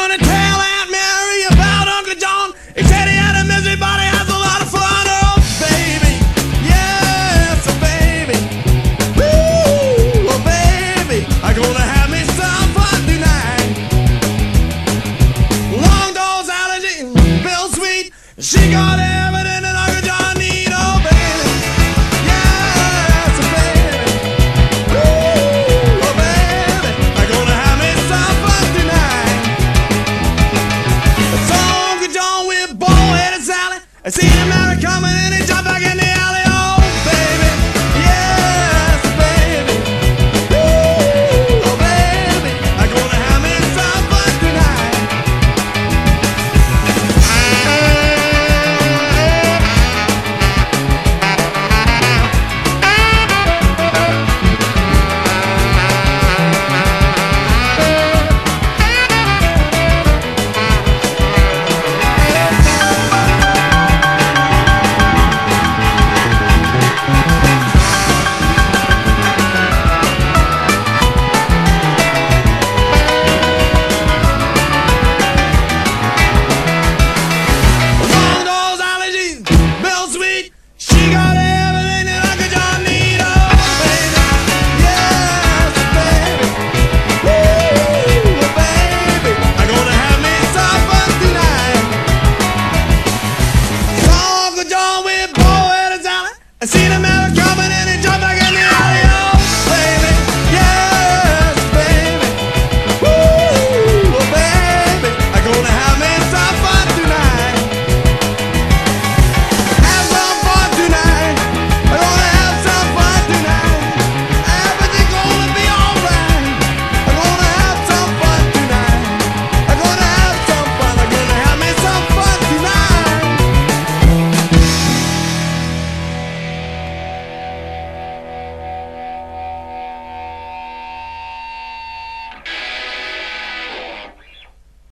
gonna tell Aunt Mary about Uncle John. He said he had a misery, but he has a lot of fun. Oh, baby, yes, oh, baby. Ooh, oh, baby, I'm gonna have me some fun tonight. Long Doll's allergy, Bill Sweet, she got everything that Uncle John need. Oh, baby, yes, oh, baby. Ooh, oh, baby, I'm gonna have me some fun tonight. So Uncle John with bald-headed Sally, I see him